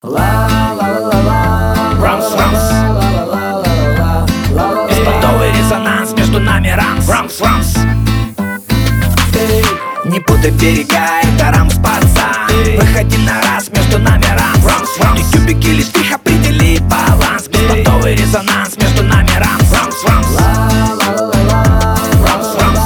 Рамс, рамс. Беспонтовый резонанс между нами. Рамс, рамс, рамс. Не путай берега, это рамс, пацан. Выходи на раз, между нами рамс, рамс, рамс. И кубики лишь их определи баланс. Беспонтовый резонанс между нами. Рамс, рамс, рамс. Рамс, рамс.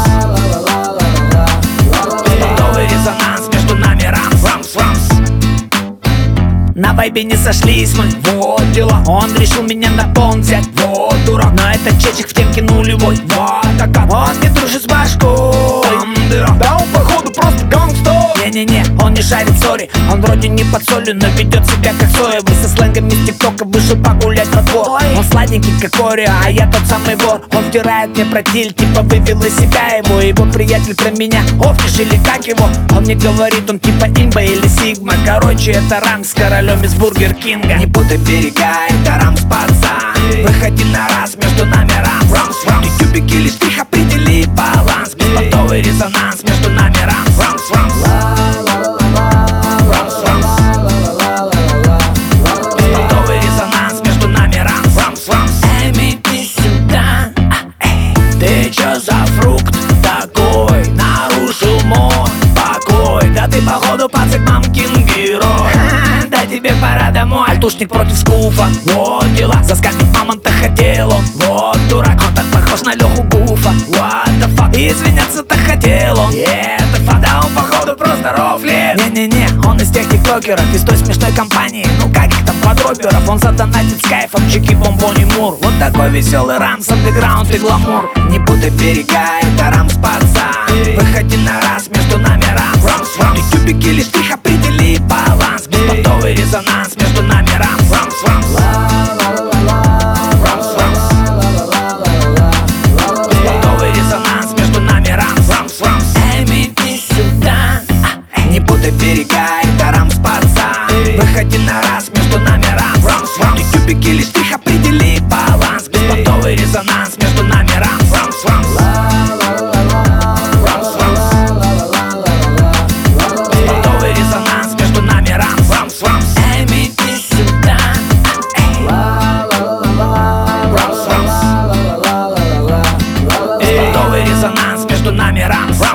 Беспонтовый резонанс между нами. Рамс, рамс, рамс. На вайбе не сошлись мы, вот дела. Он решил меня на пон взять, вот дурак. Но этот чечек в темке нулевой, вот так. Он не дружит с башкой, да он походу просто гангстер. Не-не-не, он не шарит, сори. Он вроде не под солью, но ведет себя как соевый. Со сленгами с тиктока вышел погулять во двор. Он сладенький как Орео, а я тот самый вор. Он втирает мне про диль, типа вывел из себя его. Его приятель про меня, Офтиш или как его. Он мне говорит, он типа имба или сигма. Короче, это рамс с королем из Бургер Кинга. Не путай берега, это рамс, пацан. Выходи на раз, между нами рамс, рамс, рамс. И кубики лишь их определи баланс. Беспонтовый резонанс между нами. Рамс, рамс, рамс. Рамс, рамс. Беспонтовый резонанс между нами. Рамс, рамс, рамс. Иди сюда, ты чё за фрукт такой? Нарушил мой покой. Да ты походу пацак мамкин герой. Да тебе пора домой. Альтушник против скуфа, вот дела. Заскамить мамонта хотел он, вот дурак. Он так похож на Леху Гуфа, what the fuck. И извиняться-то хотел он, это факт. Да он походу просто рофлит. Не-не-не, он из тех тиктокеров, из той смешной компании. Ну как их там, квадроперов. Он задонатит с кайфом, чики, бомбони, мур. Вот такой веселый рамс, андеграунд и гламур. Не путай берега, это рамс, пацан. Выходи на раз, между нами рамс, рамс, рамс. И кубики лишь их определи баланс. Беспонтовый резонанс между нами. Рамс, рамс, рамс. Рамс, рамс. Беспонтовый резонанс между нами. Рамс, рамс, рамс. Иди сюда, не путай берега, это рамс, пацан. Выходи на раз, между нами. Рамс, рамс, рамс. И кубики лишь их определи баланс. Беспонтовый резонанс между нами. Рамс, рамс, рамс. Рамс, рамс. Беспонтовый резонанс между нами. Рамс, рамс, рамс. Иди сюда, рамс, рамс. Беспонтовый резонанс между нами. Рамс.